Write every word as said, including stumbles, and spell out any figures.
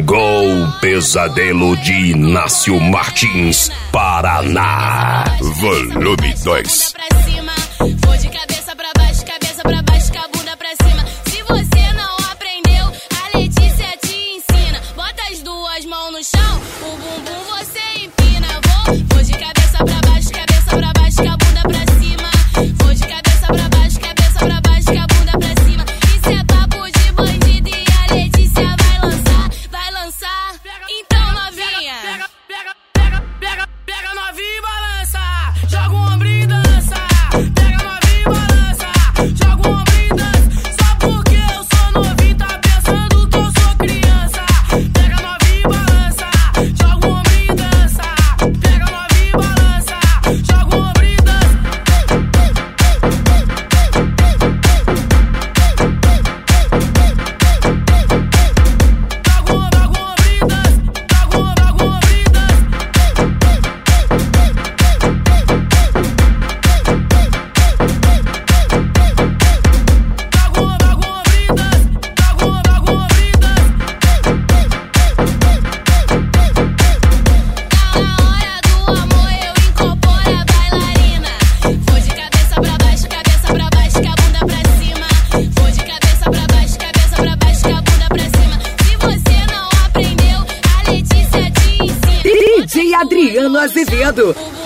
Chegou o pesadelo de Inácio Martins, Paraná. Volume dois. Vou de cabeça pra baixo, cabeça pra baixo, com a bunda pra cima. Se você não aprendeu, a Letícia te ensina. Bota as duas mãos no chão, o bumbum você empina. Vou, vou de cabeça pra baixo, cabeça pra baixo, com a bunda pra cima. Vou de cabeça pra baixo, cabeça pra baixo, com a bunda pra cima. Isso é papo de bandido e a Letícia vai lançar, vai lançar. Então novinha, pega, pega, pega, pega, pega novinha e balança. Joga o ombro e dança. Pega novinha e balança. Joga o ombro e dança. Só porque eu sou novinho, tá pensando que eu sou criança. Pega novinha e balança. Joga o ombro e dança. Pega novinha e balança. Joga o ombro e dança. Joga o ombro, joga o ombro e dança. Joga o ombro, joga o ombro e dança. Na hora do amor eu incorporo a bailarina. Vou de cabeça pra baixo, cabeça pra baixo, com a bunda pra cima. Vou de cabeça pra baixo, cabeça pra baixo, com a bunda pra cima. Se você não aprendeu, a Letícia te ensina. D J Adriano Azevedo.